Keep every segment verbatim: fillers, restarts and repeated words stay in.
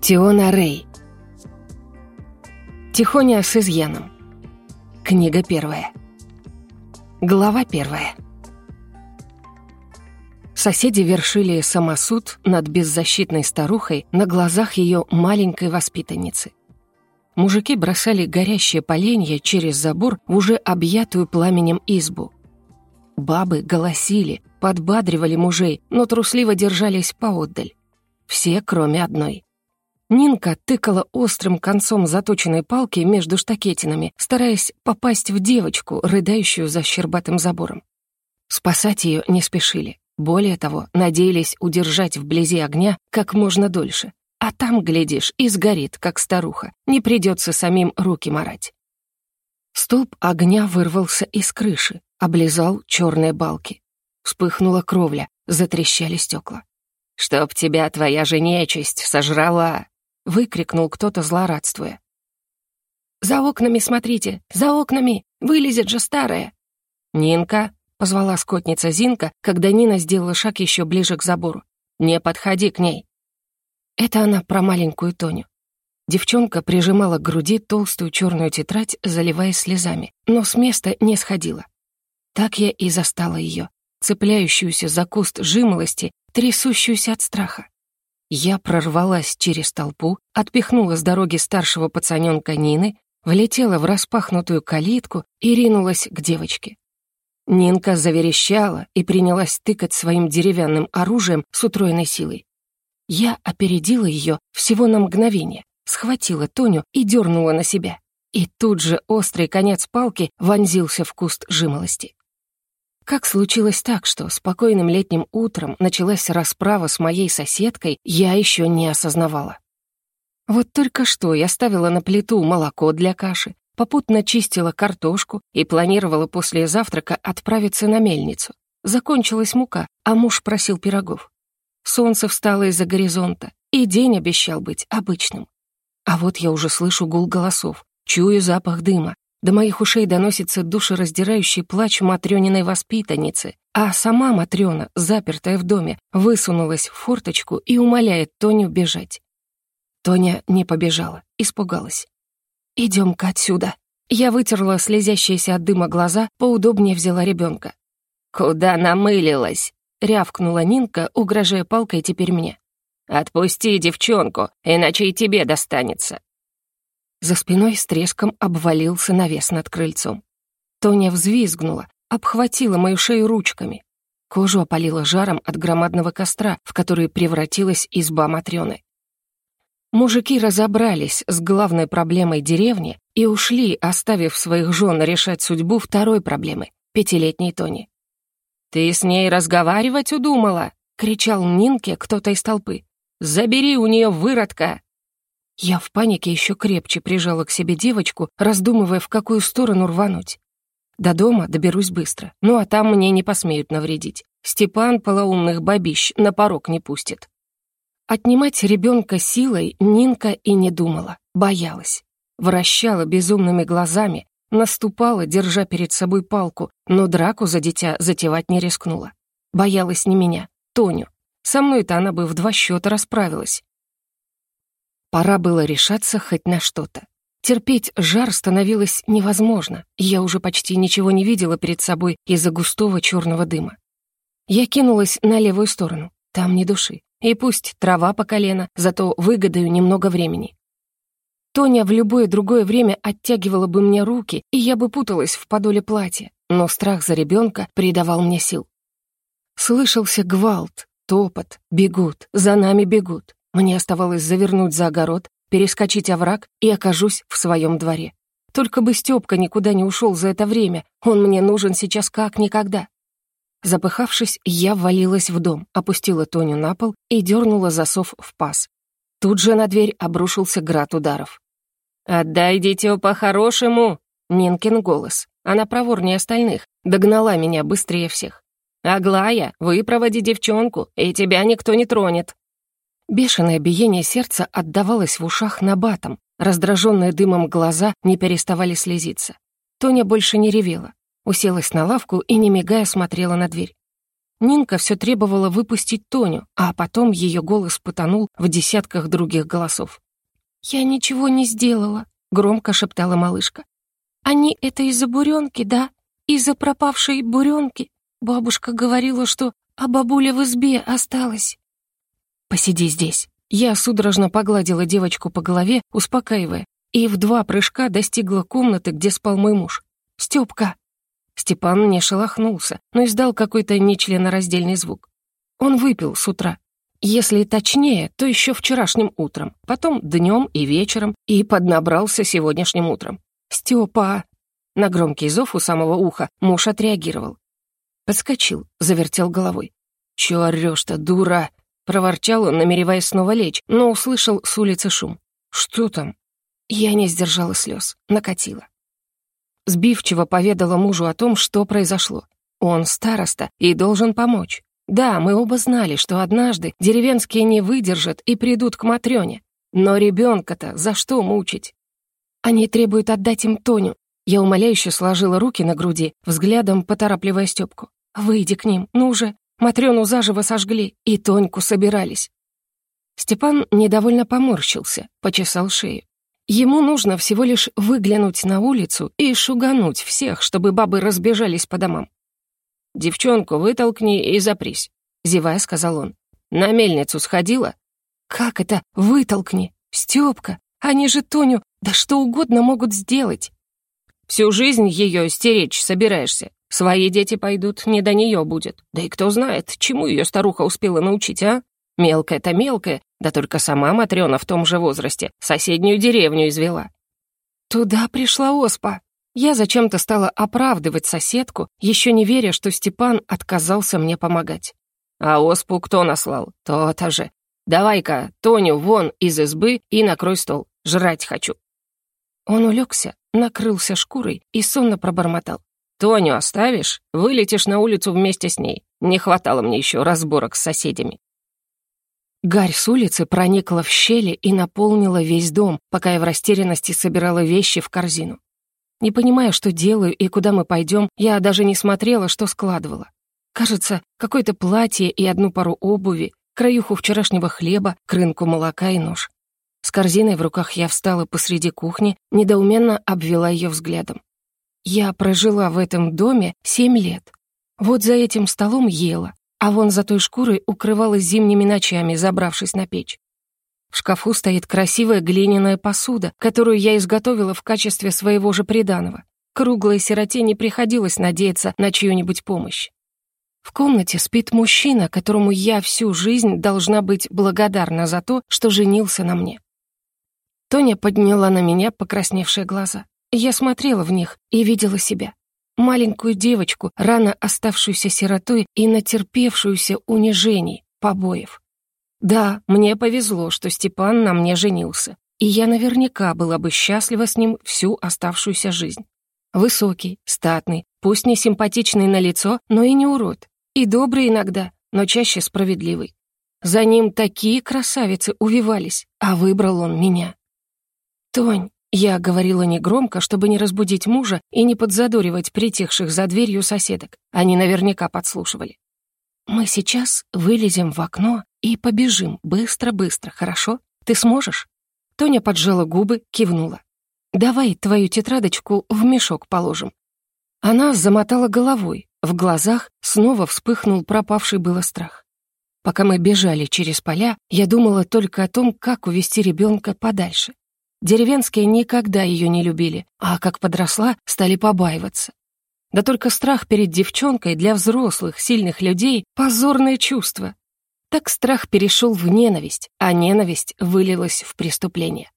Тиона Рэй. Тихоня с изъяном. Книга первая. Глава первая. Соседи вершили самосуд над беззащитной старухой на глазах ее маленькой воспитанницы. Мужики бросали горящие поленья через забор в уже объятую пламенем избу. Бабы голосили, подбадривали мужей, но трусливо держались поотдаль. Все, кроме одной. Нинка тыкала острым концом заточенной палки между штакетинами, стараясь попасть в девочку, рыдающую за щербатым забором. Спасать ее не спешили. Более того, надеялись удержать вблизи огня как можно дольше. А там, глядишь, и сгорит, как старуха. Не придется самим руки марать. Столб огня вырвался из крыши, облизал черные балки. Вспыхнула кровля, затрещали стекла. «Чтоб тебя твоя же нечисть сожрала!» — выкрикнул кто-то, злорадствуя. «За окнами смотрите! За окнами! Вылезет же старая!» «Нинка!» — позвала скотница Зинка, когда Нина сделала шаг еще ближе к забору. «Не подходи к ней!» Это она про маленькую Тоню. Девчонка прижимала к груди толстую черную тетрадь, заливаясь слезами, но с места не сходила. Так я и застала ее, цепляющуюся за куст жимолости, трясущуюся от страха. Я прорвалась через толпу, отпихнула с дороги старшего пацаненка Нины, влетела в распахнутую калитку и ринулась к девочке. Нинка заверещала и принялась тыкать своим деревянным оружием с утроенной силой. Я опередила ее всего на мгновение, схватила Тоню и дернула на себя. И тут же острый конец палки вонзился в куст жимолости. Как случилось так, что спокойным летним утром началась расправа с моей соседкой, я еще не осознавала. Вот только что я ставила на плиту молоко для каши, попутно чистила картошку и планировала после завтрака отправиться на мельницу. Закончилась мука, а муж просил пирогов. Солнце встало из-за горизонта, и день обещал быть обычным. А вот я уже слышу гул голосов, чую запах дыма. До моих ушей доносится душераздирающий плач матрёниной воспитанницы, а сама Матрёна, запертая в доме, высунулась в форточку и умоляет Тоню бежать. Тоня не побежала, испугалась. «Идём-ка отсюда». Я вытерла слезящиеся от дыма глаза, поудобнее взяла ребёнка. «Куда намылилась?» — рявкнула Нинка, угрожая палкой теперь мне. «Отпусти девчонку, иначе и тебе достанется». За спиной с треском обвалился навес над крыльцом. Тоня взвизгнула, обхватила мою шею ручками. Кожу опалила жаром от громадного костра, в который превратилась изба Матрёны. Мужики разобрались с главной проблемой деревни и ушли, оставив своих жен решать судьбу второй проблемы — пятилетней Тони. «Ты с ней разговаривать удумала?» — кричал Нинке кто-то из толпы. «Забери у нее выродка!» Я в панике еще крепче прижала к себе девочку, раздумывая, в какую сторону рвануть. До дома доберусь быстро, ну а там мне не посмеют навредить. Степан полоумных бабищ на порог не пустит. Отнимать ребенка силой Нинка и не думала, боялась. Вращала безумными глазами, наступала, держа перед собой палку, но драку за дитя затевать не рискнула. Боялась не меня, Тоню. Со мной-то она бы в два счета расправилась. Пора было решаться хоть на что-то. Терпеть жар становилось невозможно, и я уже почти ничего не видела перед собой из-за густого черного дыма. Я кинулась на левую сторону, там ни души, и пусть трава по колено, зато выгадаю немного времени. Тоня в любое другое время оттягивала бы мне руки, и я бы путалась в подоле платья, но страх за ребенка придавал мне сил. Слышался гвалт, топот, бегут, за нами бегут. Мне оставалось завернуть за огород, перескочить овраг и окажусь в своем дворе. Только бы Стёпка никуда не ушел за это время, он мне нужен сейчас как никогда. Запыхавшись, я ввалилась в дом, опустила Тоню на пол и дернула засов в паз. Тут же на дверь обрушился град ударов. «Отдай дитё по-хорошему!» — Нинкин голос. Она проворнее остальных, догнала меня быстрее всех. «Аглая, выпроводи девчонку, и тебя никто не тронет!» Бешеное биение сердца отдавалось в ушах набатом, раздраженные дымом глаза не переставали слезиться. Тоня больше не ревела, уселась на лавку и, не мигая, смотрела на дверь. Нинка все требовала выпустить Тоню, а потом ее голос потонул в десятках других голосов. «Я ничего не сделала», — громко шептала малышка. «Они это из-за буренки, да? Из-за пропавшей буренки. Бабушка говорила, что а бабуля в избе осталась». «Посиди здесь». Я судорожно погладила девочку по голове, успокаивая, и в два прыжка достигла комнаты, где спал мой муж. «Стёпка!» Степан не шелохнулся, но издал какой-то нечленораздельный звук. Он выпил с утра. Если точнее, то еще вчерашним утром, потом днем и вечером, и поднабрался сегодняшним утром. «Стёпа!» На громкий зов у самого уха муж отреагировал. Подскочил, завертел головой. «Чё орёшь-то, дура?» Проворчал он, намереваясь снова лечь, но услышал с улицы шум. «Что там?» Я не сдержала слез, накатила. Сбивчиво поведала мужу о том, что произошло. Он староста и должен помочь. Да, мы оба знали, что однажды деревенские не выдержат и придут к Матрёне. Но ребёнка-то за что мучить? Они требуют отдать им Тоню. Я умоляюще сложила руки на груди, взглядом поторапливая Стёпку. «Выйди к ним, ну же!» Матрёну заживо сожгли, и Тоньку собирались. Степан недовольно поморщился, почесал шею. Ему нужно всего лишь выглянуть на улицу и шугануть всех, чтобы бабы разбежались по домам. «Девчонку вытолкни и запрись», — зевая сказал он. «На мельницу сходила?» «Как это вытолкни? Стёпка, они же Тоню, да что угодно могут сделать». «Всю жизнь её стеречь собираешься. Свои дети пойдут, не до неё будет. Да и кто знает, чему её старуха успела научить, а? Мелкая-то мелкая, да только сама Матрёна в том же возрасте соседнюю деревню извела». Туда пришла оспа. Я зачем-то стала оправдывать соседку, ещё не веря, что Степан отказался мне помогать. «А оспу кто наслал? То-то же. Давай-ка Тоню вон из избы и накрой стол. Жрать хочу». Он улегся, накрылся шкурой и сонно пробормотал. «Тоню оставишь? Вылетишь на улицу вместе с ней. Не хватало мне еще разборок с соседями». Гарь с улицы проникла в щели и наполнила весь дом, пока я в растерянности собирала вещи в корзину. Не понимая, что делаю и куда мы пойдем, я даже не смотрела, что складывала. Кажется, какое-то платье и одну пару обуви, краюху вчерашнего хлеба, крынку молока и нож. С корзиной в руках я встала посреди кухни, недоуменно обвела ее взглядом. Я прожила в этом доме семь лет. Вот за этим столом ела, а вон за той шкурой укрывалась зимними ночами, забравшись на печь. В шкафу стоит красивая глиняная посуда, которую я изготовила в качестве своего же приданого. Круглой сироте не приходилось надеяться на чью-нибудь помощь. В комнате спит мужчина, которому я всю жизнь должна быть благодарна за то, что женился на мне. Тоня подняла на меня покрасневшие глаза. Я смотрела в них и видела себя. Маленькую девочку, рано оставшуюся сиротой и натерпевшуюся унижений, побоев. Да, мне повезло, что Степан на мне женился, и я наверняка была бы счастлива с ним всю оставшуюся жизнь. Высокий, статный, пусть не симпатичный на лицо, но и не урод. И добрый иногда, но чаще справедливый. За ним такие красавицы увивались, а выбрал он меня. «Тонь», я говорила негромко, чтобы не разбудить мужа и не подзадоривать притихших за дверью соседок. Они наверняка подслушивали. «Мы сейчас вылезем в окно и побежим быстро-быстро, хорошо? Ты сможешь?» Тоня поджала губы, кивнула. «Давай твою тетрадочку в мешок положим». Она замотала головой. В глазах снова вспыхнул пропавший было страх. Пока мы бежали через поля, я думала только о том, как увести ребенка подальше. Деревенские никогда ее не любили, а как подросла, стали побаиваться. Да только страх перед девчонкой для взрослых, сильных людей — позорное чувство. Так страх перешел в ненависть, а ненависть вылилась в преступление.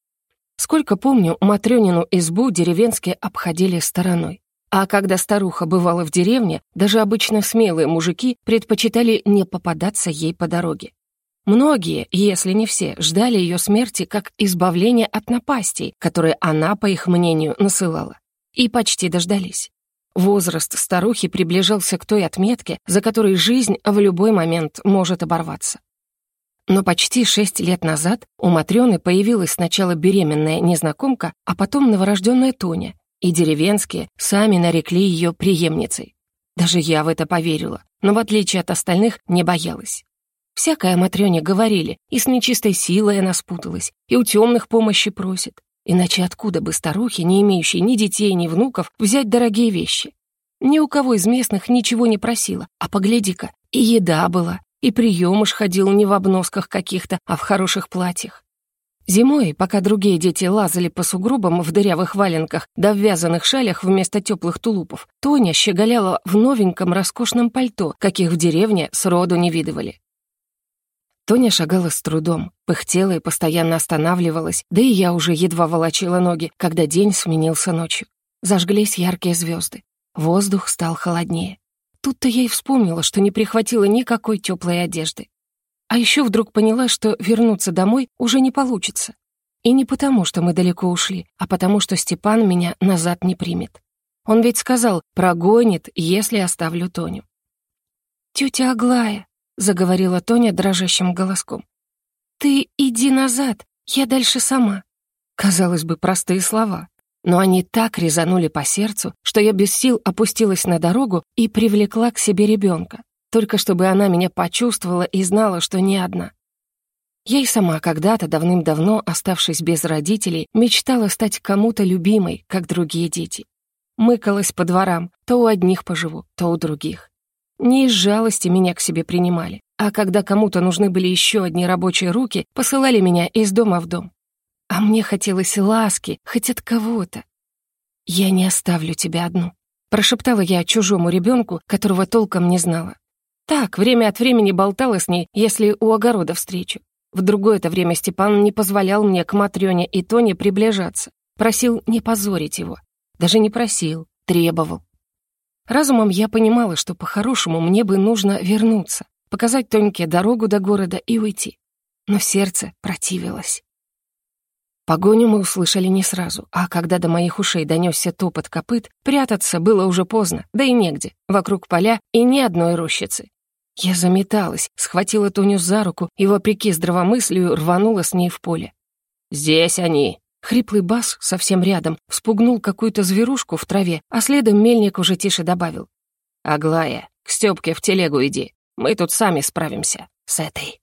Сколько помню, Матрёнину избу деревенские обходили стороной. А когда старуха бывала в деревне, даже обычно смелые мужики предпочитали не попадаться ей по дороге. Многие, если не все, ждали ее смерти как избавления от напастей, которые она, по их мнению, насылала. И почти дождались. Возраст старухи приближался к той отметке, за которой жизнь в любой момент может оборваться. Но почти шесть лет назад у Матрёны появилась сначала беременная незнакомка, а потом новорожденная Тоня, и деревенские сами нарекли ее преемницей. Даже я в это поверила, но в отличие от остальных не боялась. Всякое о Матрёне говорили, и с нечистой силой она спуталась, и у темных помощи просит. Иначе откуда бы старухе, не имеющей ни детей, ни внуков, взять дорогие вещи? Ни у кого из местных ничего не просила, а погляди-ка, и еда была, и приемыш ходил не в обносках каких-то, а в хороших платьях. Зимой, пока другие дети лазали по сугробам в дырявых валенках да в вязаных шалях вместо теплых тулупов, Тоня щеголяла в новеньком роскошном пальто, каких в деревне сроду не видывали. Тоня шагала с трудом, пыхтела и постоянно останавливалась, да и я уже едва волочила ноги, когда день сменился ночью. Зажглись яркие звезды. Воздух стал холоднее. Тут-то я и вспомнила, что не прихватила никакой теплой одежды. А еще вдруг поняла, что вернуться домой уже не получится. И не потому, что мы далеко ушли, а потому, что Степан меня назад не примет. Он ведь сказал, прогонит, если оставлю Тоню. «Тетя Аглая», — заговорила Тоня дрожащим голоском, «ты иди назад, я дальше сама». Казалось бы, простые слова. Но они так резанули по сердцу, что я без сил опустилась на дорогу и привлекла к себе ребенка, только чтобы она меня почувствовала и знала, что не одна. Я и сама когда-то, давным-давно, оставшись без родителей, мечтала стать кому-то любимой, как другие дети. Мыкалась по дворам, то у одних поживу, то у других. Не из жалости меня к себе принимали, а когда кому-то нужны были еще одни рабочие руки, посылали меня из дома в дом. А мне хотелось ласки, хоть от кого-то. «Я не оставлю тебя одну», — прошептала я чужому ребенку, которого толком не знала. Так, время от времени болтала с ней, если у огорода встречу. В другое-то время Степан не позволял мне к Матрёне и Тоне приближаться. Просил не позорить его. Даже не просил, требовал. Разумом я понимала, что по-хорошему мне бы нужно вернуться, показать Тоньке дорогу до города и уйти. Но сердце противилось. Погоню мы услышали не сразу, а когда до моих ушей донесся топот копыт, прятаться было уже поздно, да и негде, вокруг поля и ни одной рощицы. Я заметалась, схватила Тоню за руку и, вопреки здравомыслию, рванула с ней в поле. «Здесь они!» Хриплый бас совсем рядом вспугнул какую-то зверушку в траве, а следом мельник уже тише добавил. «Аглая, к Стёпке в телегу иди, мы тут сами справимся с этой».